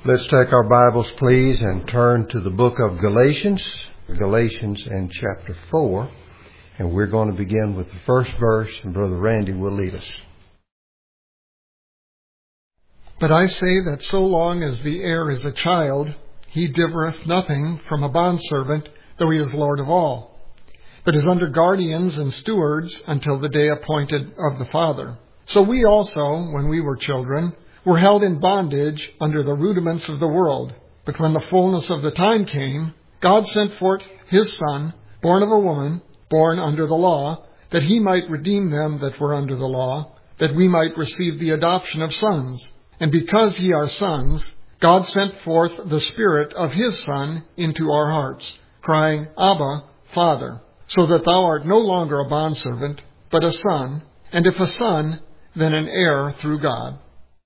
Let's take our Bibles, please, and turn to the book of Galatians in chapter 4. And we're going to begin with the first verse, and Brother Randy will lead us. But I say that so long as the heir is a child, he differeth nothing from a bondservant, though he is Lord of all, but is under guardians and stewards until the day appointed of the Father. So we also, when we were children, were held in bondage under the rudiments of the world. But when the fullness of the time came, God sent forth his Son, born of a woman, born under the law, that he might redeem them that were under the law, that we might receive the adoption of sons. And because ye are sons, God sent forth the Spirit of his Son into our hearts, crying, Abba, Father, so that thou art no longer a bondservant, but a son, and if a son, then an heir through God.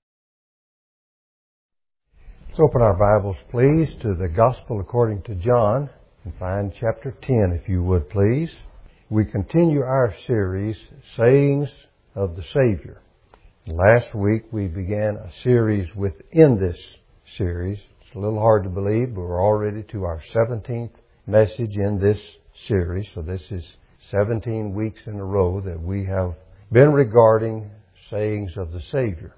Let's open our Bibles, please, to the Gospel according to John, and find chapter 10, if you would, please. We continue our series, Sayings of the Savior. Last week we began a series within this series. It's a little hard to believe, but we're already to our 17th message in this series. So this is 17 weeks in a row that we have been regarding sayings of the Savior.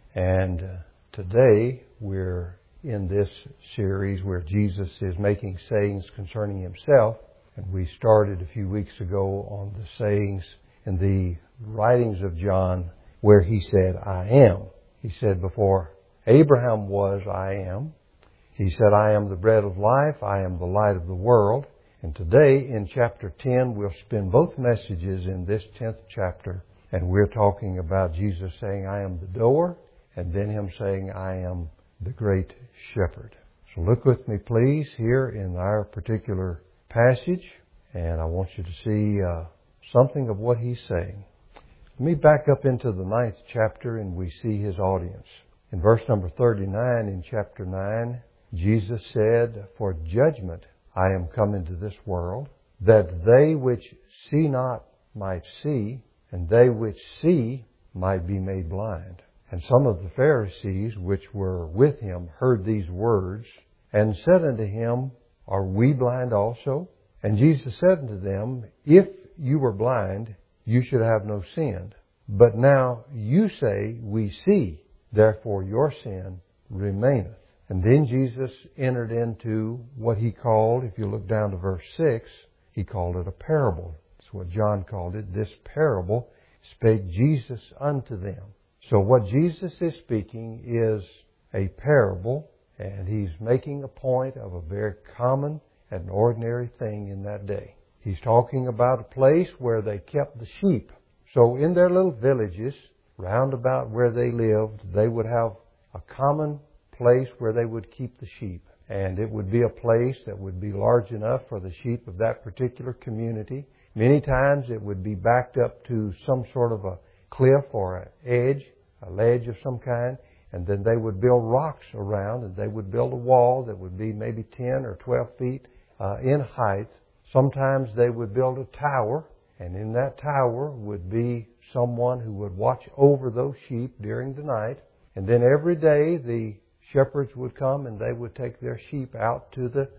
And today we're in this series where Jesus is making sayings concerning himself. And we started a few weeks ago on the sayings in the writings of John where he said, I am. He said, before Abraham was, I am. He said, I am the bread of life. I am the light of the world. And today in chapter 10, we'll spend both messages in this 10th chapter. And we're talking about Jesus saying, I am the door, and then him saying, I am the great shepherd. So look with me, please, here in our particular passage. And I want you to see something of what he's saying. Let me back up into the 9th chapter, and we see his audience. In verse number 39 in chapter 9, Jesus said, For judgment I am come into this world, that they which see not might see, and they which see might be made blind. And some of the Pharisees which were with him heard these words, and said unto him, Are we blind also? And Jesus said unto them, If you were blind, you should have no sin. But now you say, We see, therefore your sin remaineth. And then Jesus entered into what he called, if you look down to verse 6, he called it a parable. That's what John called it. This parable spake Jesus unto them. So what Jesus is speaking is a parable, and he's making a point of a very common and ordinary thing in that day. He's talking about a place where they kept the sheep. So in their little villages, round about where they lived, they would have a common place where they would keep the sheep. And it would be a place that would be large enough for the sheep of that particular community. Many times it would be backed up to some sort of a cliff or an edge, a ledge of some kind, and then they would build rocks around, and they would build a wall that would be maybe 10 or 12 feet in height. Sometimes they would build a tower, and in that tower would be someone who would watch over those sheep during the night. And then every day the shepherds would come and they would take their sheep out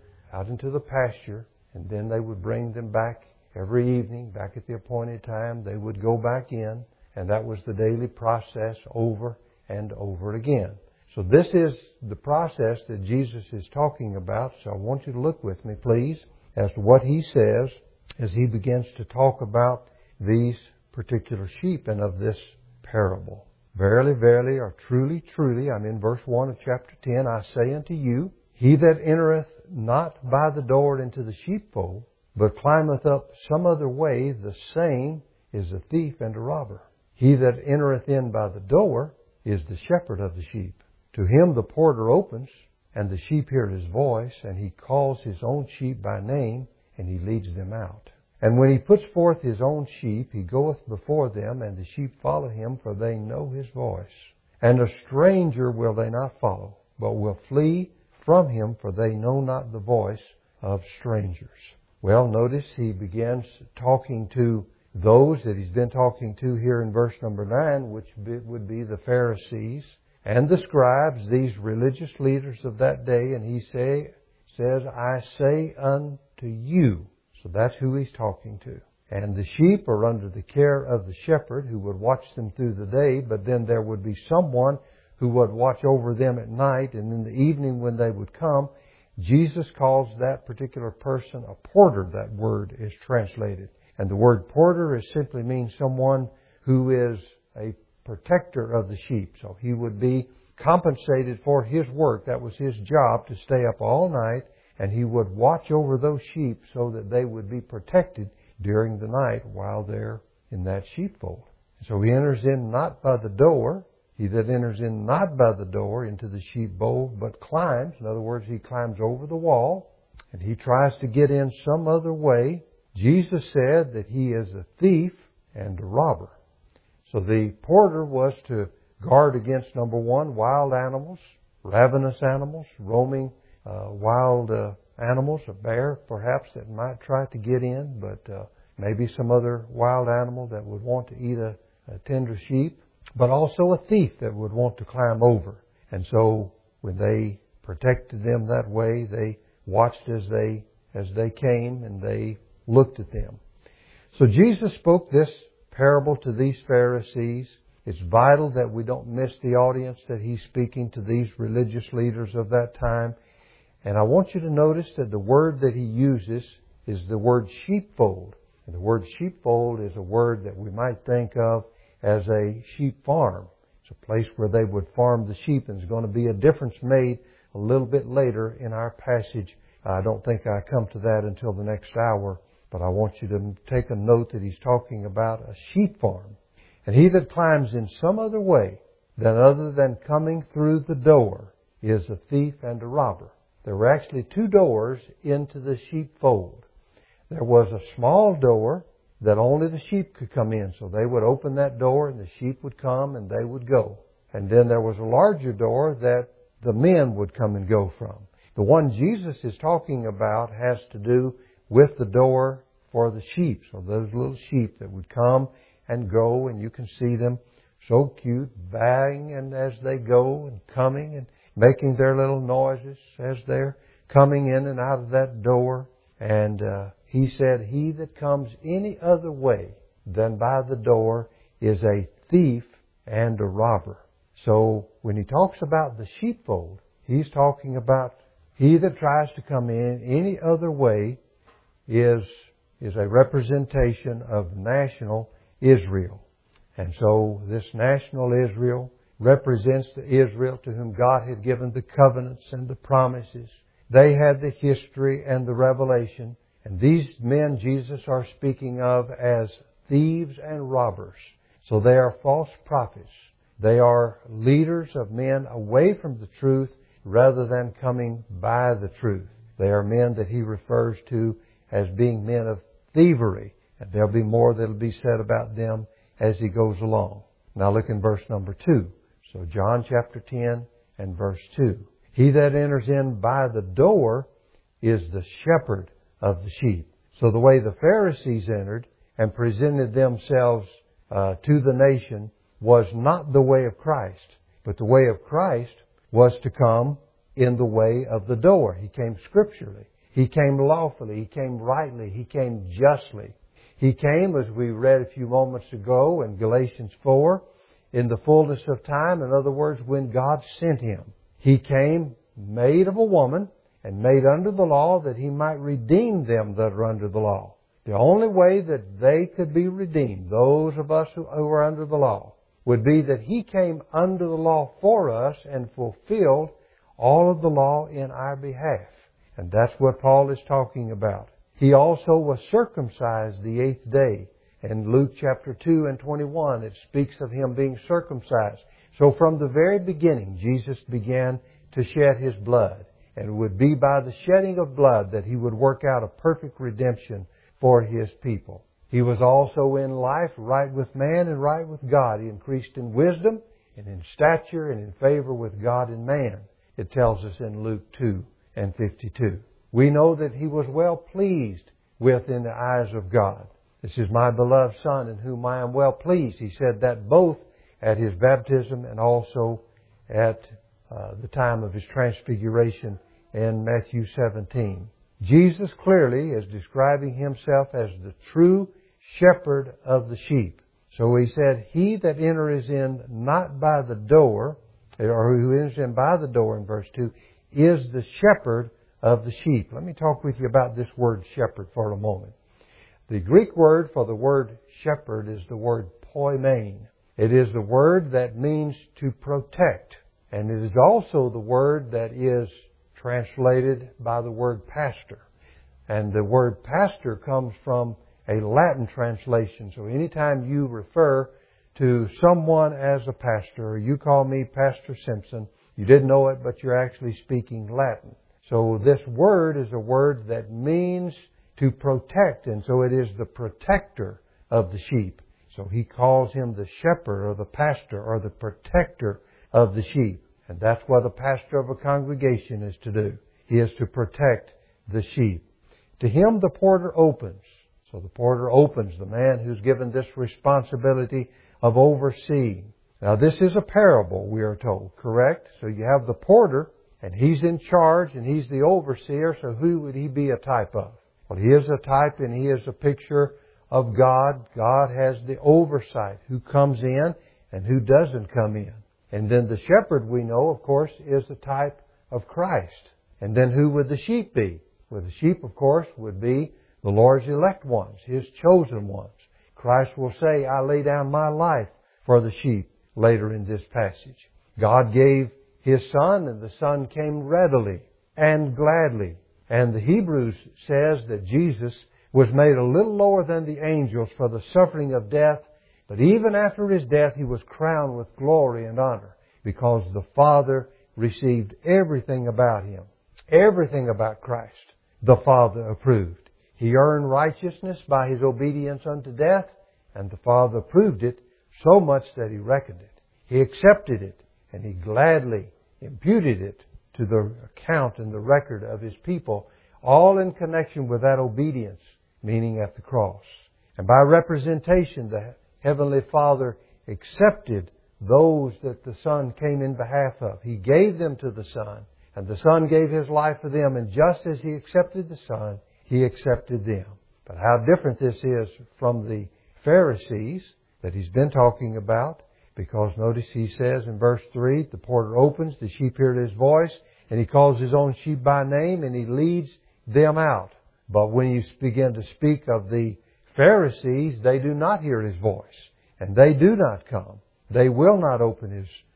into the pasture, and then they would bring them back every evening, back at the appointed time. They would go back in, and that was the daily process over and over again. So this is the process that Jesus is talking about. So I want you to look with me, please, as to what he says as he begins to talk about these particular sheep and of this parable. Verily, verily, or truly, truly, I'm in verse 1 of chapter 10, I say unto you, he that entereth not by the door into the sheepfold, but climbeth up some other way, the same is a thief and a robber. He that entereth in by the door is the shepherd of the sheep. To him the porter opens, and the sheep hear his voice, and he calls his own sheep by name, and he leads them out. And when he puts forth his own sheep, he goeth before them, and the sheep follow him, for they know his voice. And a stranger will they not follow, but will flee from him, for they know not the voice of strangers. Well, notice he begins talking to those that he's been talking to here in verse number 9, which would be the Pharisees and the scribes, these religious leaders of that day, and he says, I say unto you. So that's who he's talking to. And the sheep are under the care of the shepherd who would watch them through the day, but then there would be someone who would watch over them at night, and in the evening when they would come, Jesus calls that particular person a porter. That word is translated. And the word porter simply means someone who is a protector of the sheep. So he would be compensated for his work. That was his job, to stay up all night, and he would watch over those sheep so that they would be protected during the night while they're in that sheepfold. So he enters in not by the door. He that enters in not by the door into the sheepfold, but climbs. In other words, he climbs over the wall, and he tries to get in some other way. Jesus said that he is a thief and a robber. So the porter was to guard against, number one, wild animals, ravenous animals, roaming wild animals, a bear perhaps that might try to get in, but maybe some other wild animal that would want to eat a tender sheep, but also a thief that would want to climb over. And so when they protected them that way, they watched as they came, and they looked at them. So Jesus spoke this parable to these Pharisees. It's vital that we don't miss the audience that he's speaking to, these religious leaders of that time. And I want you to notice that the word that he uses is the word sheepfold. And the word sheepfold is a word that we might think of as a sheep farm. It's a place where they would farm the sheep, and there's going to be a difference made a little bit later in our passage. I don't think I come to that until the next hour, but I want you to take a note that he's talking about a sheep farm. And he that climbs in some other way than other than coming through the door is a thief and a robber. There were actually two doors into the sheepfold. There was a small door that only the sheep could come in. So they would open that door, and the sheep would come and they would go. And then there was a larger door that the men would come and go from. The one Jesus is talking about has to do with the door for the sheep. So those little sheep that would come and go, and you can see them so cute, baying and as they go and coming and making their little noises as they're coming in and out of that door. And he said, he that comes any other way than by the door is a thief and a robber. So when he talks about the sheepfold, he's talking about he that tries to come in any other way is a representation of national Israel. And so this national Israel represents the Israel to whom God had given the covenants and the promises. They had the history and the revelation. And these men Jesus are speaking of as thieves and robbers. So they are false prophets. They are leaders of men away from the truth rather than coming by the truth. They are men that he refers to as being men of thievery. And there'll be more that'll be said about them as he goes along. Now look in verse number 2. So John chapter 10 and verse 2. He that enters in by the door is the shepherd of the sheep. So the way the Pharisees entered and presented themselves to the nation was not the way of Christ. But the way of Christ was to come in the way of the door. He came scripturally. He came lawfully. He came rightly. He came justly. He came, as we read a few moments ago in Galatians 4, in the fullness of time. In other words, when God sent Him. He came made of a woman and made under the law that He might redeem them that are under the law. The only way that they could be redeemed, those of us who are under the law, would be that He came under the law for us and fulfilled all of the law in our behalf. And that's what Paul is talking about. He also was circumcised the 8th day. In Luke chapter 2 and 21, it speaks of Him being circumcised. So from the very beginning, Jesus began to shed His blood. And it would be by the shedding of blood that He would work out a perfect redemption for His people. He was also in life right with man and right with God. He increased in wisdom and in stature and in favor with God and man. It tells us in Luke 2 and 52. We know that He was well pleased with in the eyes of God. This is my beloved Son in whom I am well pleased. He said that both at His baptism and also at the time of His transfiguration in Matthew 17. Jesus clearly is describing Himself as the true shepherd of the sheep. So He said, He that enters in not by the door, or who enters in by the door in verse 2, is the shepherd of the sheep. Let me talk with you about this word shepherd for a moment. The Greek word for the word shepherd is the word poimen. It is the word that means to protect. And it is also the word that is translated by the word pastor. And the word pastor comes from a Latin translation. So anytime you refer to someone as a pastor, or you call me Pastor Simpson, you didn't know it, but you're actually speaking Latin. So this word is a word that means to protect, and so it is the protector of the sheep. So He calls Him the shepherd or the pastor or the protector of the sheep. And that's what a pastor of a congregation is to do. He is to protect the sheep. To him the porter opens. So the porter opens, the man who's given this responsibility of overseeing. Now this is a parable, we are told, correct? So you have the porter, and he's in charge, and he's the overseer, so who would he be a type of? Well, he is a type, and he is a picture of God. God has the oversight, who comes in and who doesn't come in. And then the shepherd, we know, of course, is a type of Christ. And then who would the sheep be? Well, the sheep, of course, would be the Lord's elect ones, His chosen ones. Christ will say, I lay down my life for the sheep, later in this passage. God gave His Son, and the Son came readily and gladly. And the Hebrews says that Jesus was made a little lower than the angels for the suffering of death, but even after His death He was crowned with glory and honor, because the Father received everything about Him. Everything about Christ the Father approved. He earned righteousness by His obedience unto death, and the Father approved it so much that He reckoned it. He accepted it, and He gladly imputed it to the account and the record of His people, all in connection with that obedience, meaning at the cross. And by representation, the Heavenly Father accepted those that the Son came in behalf of. He gave them to the Son, and the Son gave His life for them, and just as He accepted the Son, He accepted them. But how different this is from the Pharisees that He's been talking about, because notice He says in verse 3, the porter opens, the sheep hear His voice, and He calls His own sheep by name, and He leads them out. But when you begin to speak of the Pharisees, they do not hear His voice, and they do not come. They will not open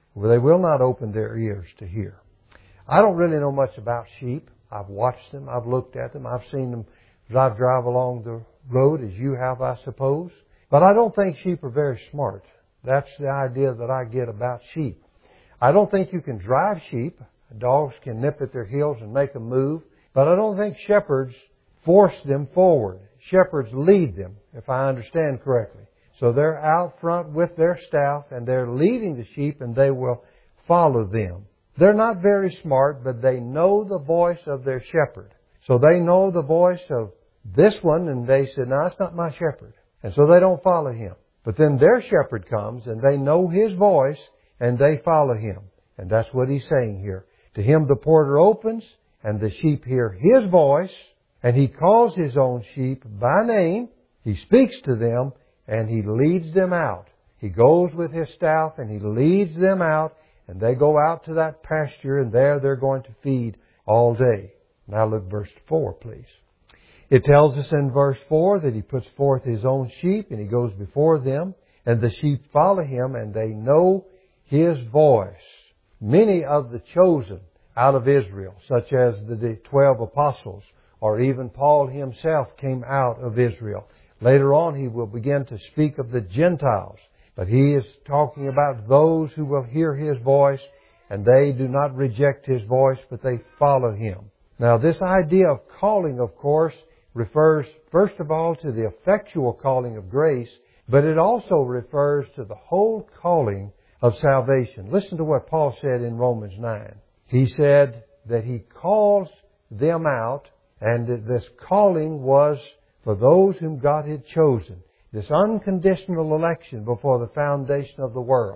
their ears to hear. I don't really know much about sheep. I've watched them. I've looked at them. I've seen them as I drive along the road, as you have, I suppose. But I don't think sheep are very smart. That's the idea that I get about sheep. I don't think you can drive sheep. Dogs can nip at their heels and make them move. But I don't think shepherds force them forward. Shepherds lead them, if I understand correctly. So they're out front with their staff, and they're leading the sheep, and they will follow them. They're not very smart, but they know the voice of their shepherd. So they know the voice of this one, and they said, no, it's not my shepherd. And so they don't follow him. But then their shepherd comes, and they know his voice, and they follow him. And that's what he's saying here. To him the porter opens, and the sheep hear his voice, and he calls his own sheep by name. He speaks to them, and he leads them out. He goes with his staff, and he leads them out, and they go out to that pasture, and there they're going to feed all day. Now look verse 4, please. It tells us in verse 4 that he puts forth his own sheep, and he goes before them, and the sheep follow him, and they know his voice. Many of the chosen out of Israel, such as the 12 apostles, or even Paul himself, came out of Israel. Later on, he will begin to speak of the Gentiles. But he is talking about those who will hear his voice, and they do not reject his voice, but they follow him. Now, this idea of calling, of course, refers, first of all, to the effectual calling of grace, but it also refers to the whole calling of salvation. Listen to what Paul said in Romans 9. He said that he calls them out, and that this calling was for those whom God had chosen. This unconditional election before the foundation of the world.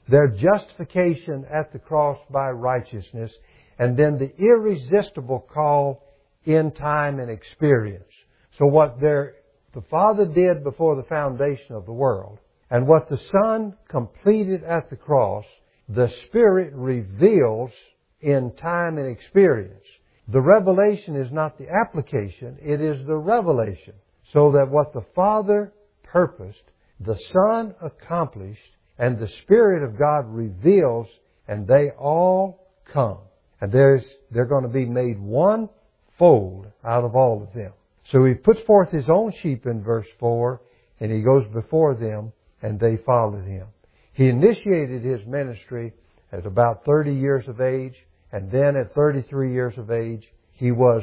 their justification at the cross by righteousness, and then the irresistible call in time and experience. So what the Father did before the foundation of the world, and what the Son completed at the cross, the Spirit reveals in time and experience. The revelation is not the application, it is the revelation. So that what the Father purposed, the Son accomplished, and the Spirit of God reveals, and they all come. And they're going to be made one fold out of all of them. So He puts forth His own sheep in verse 4, and He goes before them, and they followed Him. He initiated His ministry at about 30 years of age, and then at 33 years of age, He was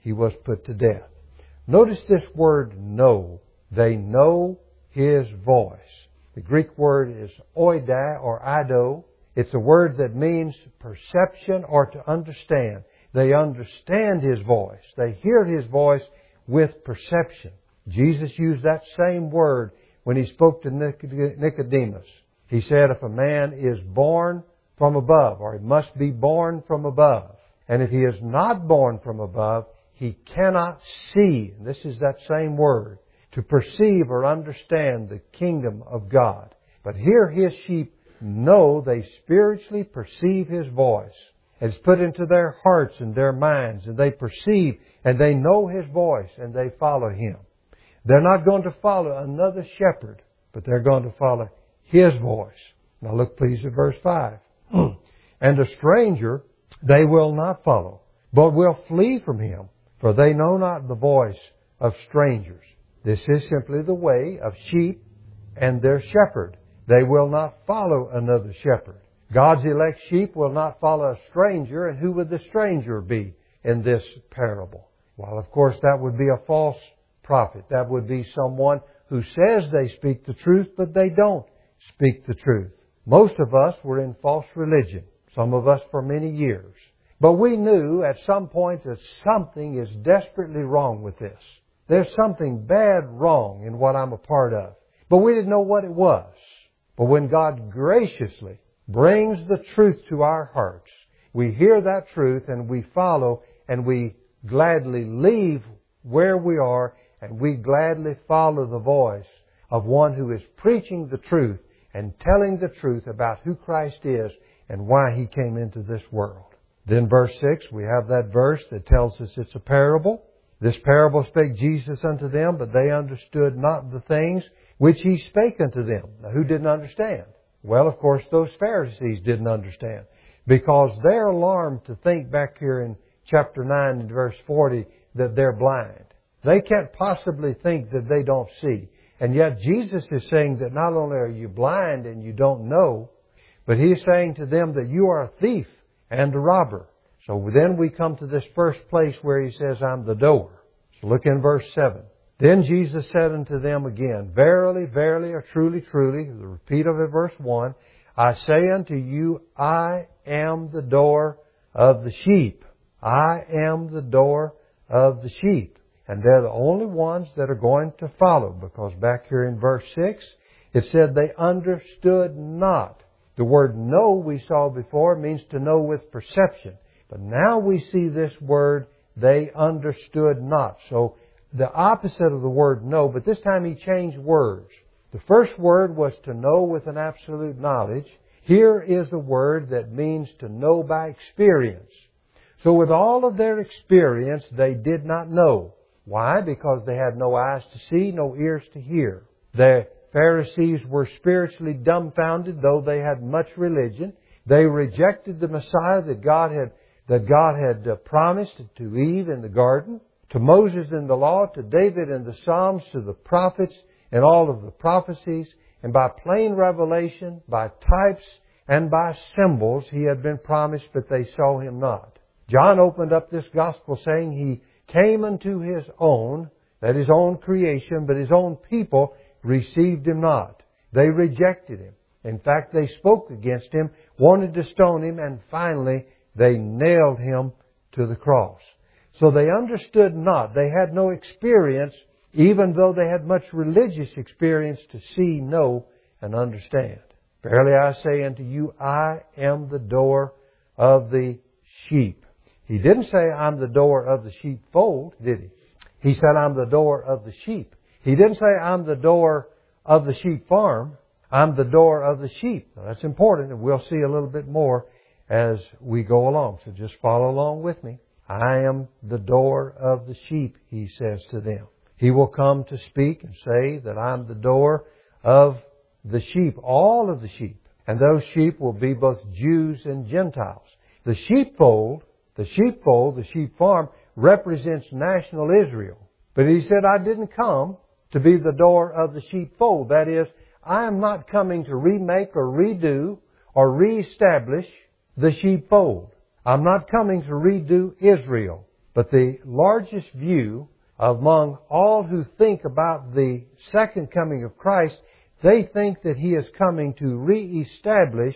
put to death. Notice this word know. They know His voice. The Greek word is oida or ido. It's a word that means perception or to understand. They understand His voice. They hear His voice with perception. Jesus used that same word when He spoke to Nicodemus. He said, if a man is born from above, or he must be born from above, and if he is not born from above, he cannot see, and this is that same word, to perceive or understand the kingdom of God. But here His sheep know, they spiritually perceive His voice. It's put into their hearts and their minds, and they perceive and they know His voice, and they follow Him. They're not going to follow another shepherd, but they're going to follow His voice. Now look please at verse 5. And a stranger they will not follow, but will flee from him, for they know not the voice of strangers. This is simply the way of sheep and their shepherd. They will not follow another shepherd. God's elect sheep will not follow a stranger, and who would the stranger be in this parable? Well, of course, that would be a false prophet. That would be someone who says they speak the truth, but they don't speak the truth. Most of us were in false religion, some of us for many years. But we knew at some point that something is desperately wrong with this. There's something bad wrong in what I'm a part of. But we didn't know what it was. But when God graciously brings the truth to our hearts, we hear that truth and we follow, and we gladly leave where we are, and we gladly follow the voice of one who is preaching the truth and telling the truth about who Christ is and why He came into this world. Then verse 6, we have that verse that tells us it's a parable. This parable spake Jesus unto them, but they understood not the things which He spake unto them. Now, who didn't understand? Well, of course, those Pharisees didn't understand, because they're alarmed to think back here in chapter 9 and verse 40 that they're blind. They can't possibly think that they don't see. And yet Jesus is saying that not only are you blind and you don't know, but He's saying to them that you are a thief and a robber. So then we come to this first place where He says, I'm the door. So look in verse 7. Then Jesus said unto them again, Verily, verily, or truly, truly, the repeat of it, verse 1, I say unto you, I am the door of the sheep. I am the door of the sheep. And they're the only ones that are going to follow, because back here in verse 6, it said they understood not. The word know we saw before means to know with perception. But now we see this word, they understood not. So the opposite of the word know, but this time He changed words. The first word was to know with an absolute knowledge. Here is a word that means to know by experience. So with all of their experience, they did not know. Why? Because they had no eyes to see, no ears to hear. The Pharisees were spiritually dumbfounded, though they had much religion. They rejected the Messiah that God had promised to Eve in the garden, to Moses in the law, to David in the Psalms, to the prophets and all of the prophecies. And by plain revelation, by types and by symbols, He had been promised, but they saw Him not. John opened up this gospel saying He came unto His own, that His own creation, but His own people received Him not. They rejected Him. In fact, they spoke against Him, wanted to stone Him, and finally they nailed Him to the cross. So they understood not. They had no experience, even though they had much religious experience to see, know, and understand. Verily I say unto you, I am the door of the sheep. He didn't say I'm the door of the sheepfold, did he? He said I'm the door of the sheep. He didn't say I'm the door of the sheep farm. I'm the door of the sheep. Now, that's important, and we'll see a little bit more as we go along. So just follow along with me. I am the door of the sheep, he says to them. He will come to speak and say that I'm the door of the sheep, all of the sheep. And those sheep will be both Jews and Gentiles. The sheepfold, the sheep farm, represents national Israel. But he said, I didn't come to be the door of the sheepfold. That is, I am not coming to remake or redo or reestablish the sheepfold. I'm not coming to redo Israel. But the largest view among all who think about the second coming of Christ, they think that He is coming to reestablish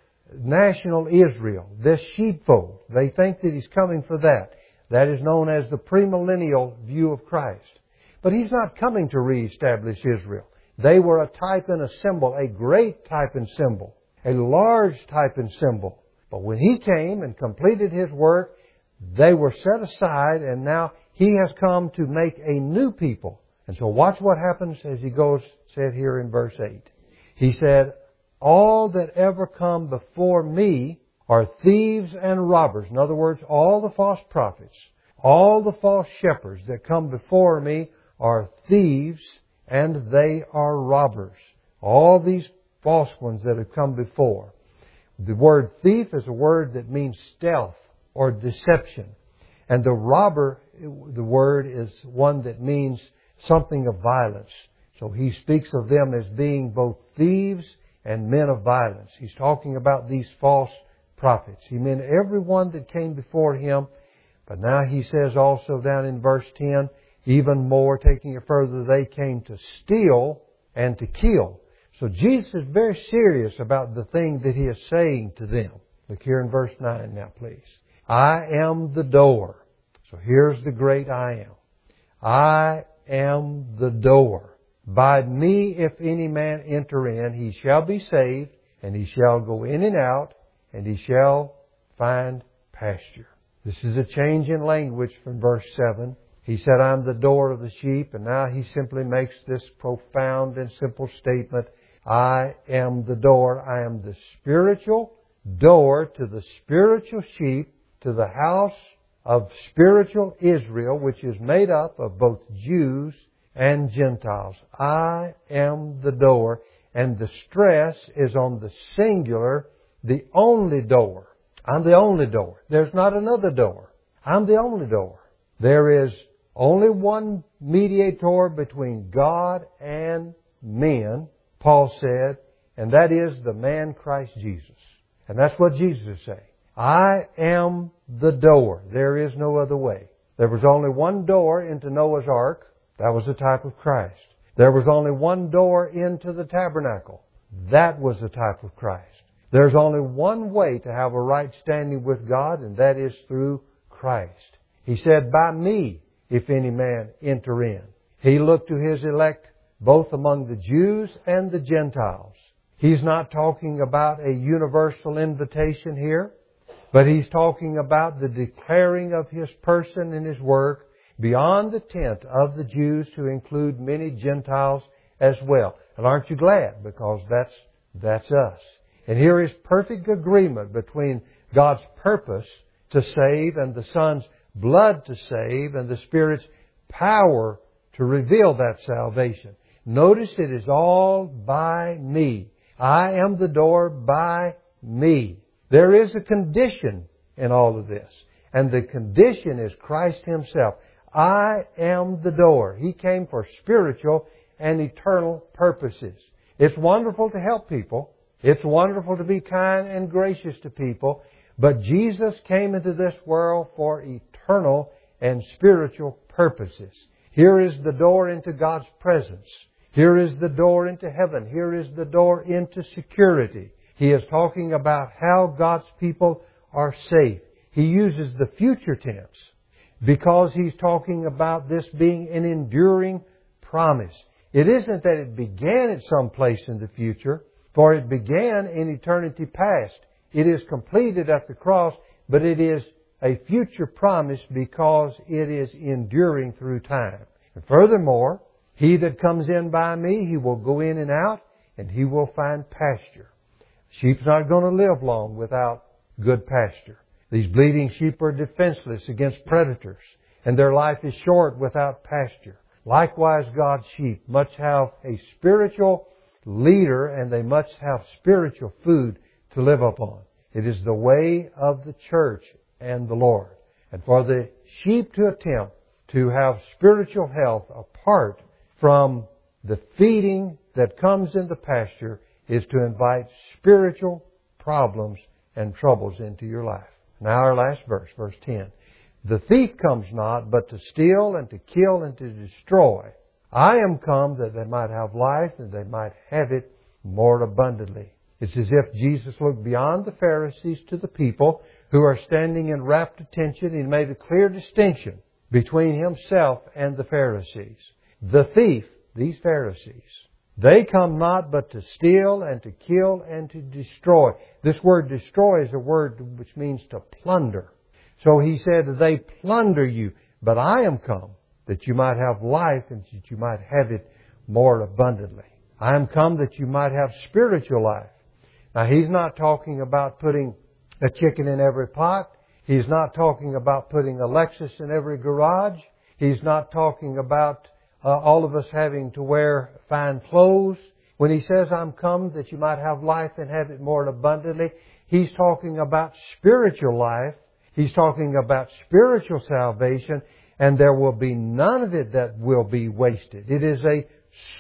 national Israel, this sheepfold. They think that He's coming for that. That is known as the premillennial view of Christ. But He's not coming to reestablish Israel. They were a type and a symbol, a great type and symbol, a large type and symbol. But when He came and completed His work, they were set aside, and now He has come to make a new people. And so watch what happens as He goes, said here in verse 8. He said, all that ever come before me are thieves and robbers. In other words, all the false prophets, all the false shepherds that come before me are thieves and they are robbers. All these false ones that have come before. The word thief is a word that means stealth or deception. And the robber, the word is one that means something of violence. So he speaks of them as being both thieves and men of violence. He's talking about these false prophets. He meant everyone that came before him. But now he says also down in verse 10, even more, taking it further, they came to steal and to kill. So Jesus is very serious about the thing that He is saying to them. Look here in verse 9 now, please. I am the door. So here's the great I am. I am the door. By me, if any man enter in, he shall be saved, and he shall go in and out, and he shall find pasture. This is a change in language from verse 7. He said, I'm the door of the sheep, and now he simply makes this profound and simple statement. I am the door. I am the spiritual door to the spiritual sheep, to the house of spiritual Israel, which is made up of both Jews and Gentiles. I am the door, and the stress is on the singular, the only door. I'm the only door. There's not another door. I'm the only door. There is only one mediator between God and men, Paul said, and that is the man Christ Jesus. And that's what Jesus is saying. I am the door. There is no other way. There was only one door into Noah's ark. That was a type of Christ. There was only one door into the tabernacle. That was a type of Christ. There's only one way to have a right standing with God, and that is through Christ. He said, by me, if any man enter in. He looked to His elect both among the Jews and the Gentiles. He's not talking about a universal invitation here, but He's talking about the declaring of His person and His work beyond the tent of the Jews to include many Gentiles as well. And aren't you glad? Because that's us. And here is perfect agreement between God's purpose to save and the Son's blood to save and the Spirit's power to reveal that salvation. Notice it is all by me. I am the door by me. There is a condition in all of this. And the condition is Christ Himself. I am the door. He came for spiritual and eternal purposes. It's wonderful to help people. It's wonderful to be kind and gracious to people. But Jesus came into this world for eternal and spiritual purposes. Here is the door into God's presence. Here is the door into heaven. Here is the door into security. He is talking about how God's people are safe. He uses the future tense because He's talking about this being an enduring promise. It isn't that it began at some place in the future, For it began in eternity past. It is completed at the cross, but it is a future promise because it is enduring through time. And furthermore, he that comes in by me, he will go in and out, and he will find pasture. Sheep's not going to live long without good pasture. These bleating sheep are defenseless against predators, and their life is short without pasture. Likewise, God's sheep must have a spiritual leader, and they must have spiritual food to live upon. It is the way of the church and the Lord. And for the sheep to attempt to have spiritual health apart from the feeding that comes in the pasture is to invite spiritual problems and troubles into your life. Now our last verse, verse 10. The thief comes not, but to steal and to kill and to destroy. I am come that they might have life and they might have it more abundantly. It's as if Jesus looked beyond the Pharisees to the people who are standing in rapt attention and made a clear distinction between Himself and the Pharisees. The thief, these Pharisees, they come not but to steal and to kill and to destroy. This word destroy is a word which means to plunder. So He said, they plunder you, but I am come that you might have life and that you might have it more abundantly. I am come that you might have spiritual life. Now, He's not talking about putting a chicken in every pot. He's not talking about putting a Lexus in every garage. He's not talking about all of us having to wear fine clothes. When He says, I'm come that you might have life and have it more abundantly, He's talking about spiritual life. He's talking about spiritual salvation, and there will be none of it that will be wasted. It is a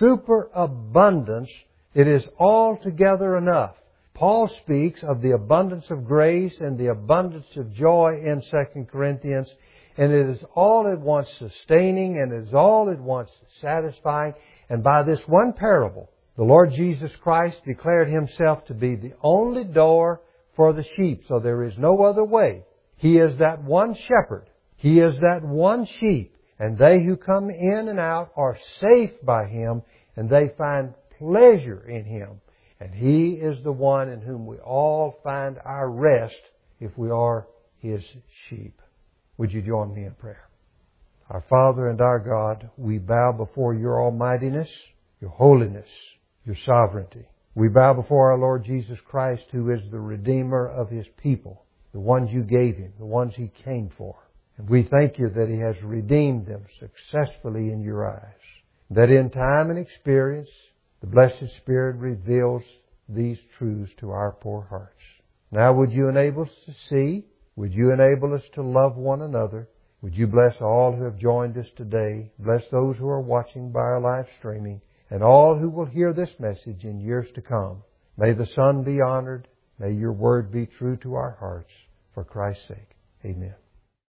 superabundance. It is altogether enough. Paul speaks of the abundance of grace and the abundance of joy in 2 Corinthians, and it is all at once sustaining and it is all at once satisfying. And by this one parable, the Lord Jesus Christ declared Himself to be the only door for the sheep, so there is no other way. He is that one shepherd. He is that one sheep, and they who come in and out are safe by Him, and they find pleasure in Him. And He is the one in whom we all find our rest if we are His sheep. Would you join me in prayer? Our Father and our God, we bow before Your almightiness, Your holiness, Your sovereignty. We bow before our Lord Jesus Christ, who is the Redeemer of His people, the ones You gave Him, the ones He came for. And we thank You that He has redeemed them successfully in Your eyes. That in time and experience, the blessed Spirit reveals these truths to our poor hearts. Now would You enable us to see? Would You enable us to love one another? Would You bless all who have joined us today? Bless those who are watching by our live streaming, and all who will hear this message in years to come. May the Son be honored. May Your Word be true to our hearts. For Christ's sake. Amen.